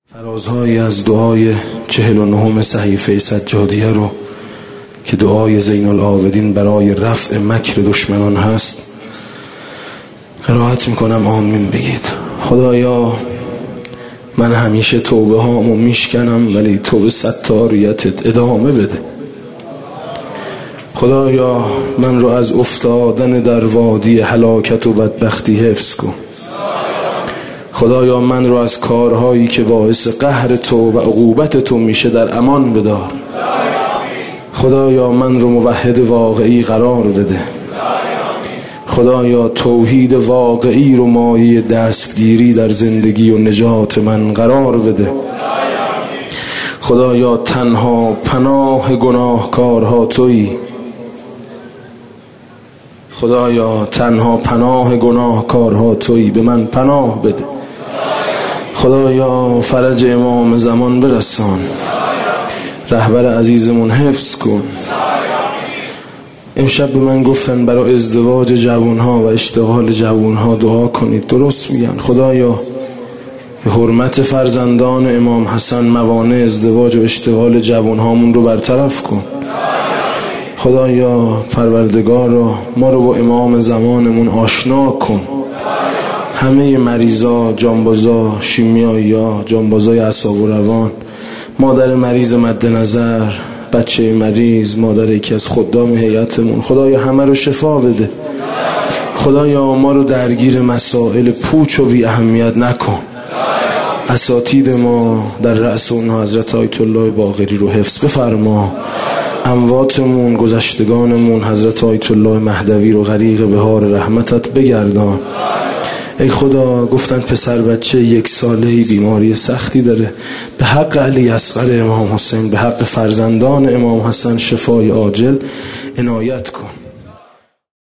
فرازهایی از دعای 49 صحیفه سجادیه رو که دعای زین العابدین برای رفع مکر دشمنان هست قرائت میکنم. آمین بگید. خدایا من همیشه توبه هامو میشکنم ولی توبه ستاریتت ادامه بده. خدایا من رو از افتادن در وادی هلاکت و بدبختی حفظ کن. خدایا من رو از کارهایی که باعث قهر تو و عقوبت تو میشه در امان بدار. خدایا من رو موحد واقعی قرار بده. خدایا توحید واقعی رو مایه دستگیری در زندگی و نجات من قرار بده. خدایا تنها پناه گناهکارها تویی. خدایا تنها پناه گناهکارها تویی، به من پناه بده. خدایا فرج امام زمان برسان، رهبر عزیزمون حفظ کن. امشب به من گفتن برای ازدواج جوانها و اشتغال جوانها دعا کنید. درست میگن. خدایا به حرمت فرزندان امام حسن موانع ازدواج و اشتغال جوانهامون رو برطرف کن. خدایا پروردگارا ما رو با امام زمانمون آشنا کن. همه مریضا، جانبازا، شیمیایی‌ها، جانبازای اعصاب و روان، مادر مریض مد نظر، بچه مریض، مادر یکی از خدام هیئتمون، خدایا همه رو شفا بده. خدایا ما رو درگیر مسائل پوچ و بی اهمیت نکن. اساتید ما در رأس اونها حضرت آیت الله باقری رو حفظ بفرما. امواتمون، گذشتگانمون، حضرت آیت الله مهدوی رو غریق بهار رحمتت بگردان. ای خدا گفتن پسر بچه 1 ساله‌ای بیماری سختی داره، به حق علی اصغر امام حسین، به حق فرزندان امام حسن شفای عاجل عنایت کن.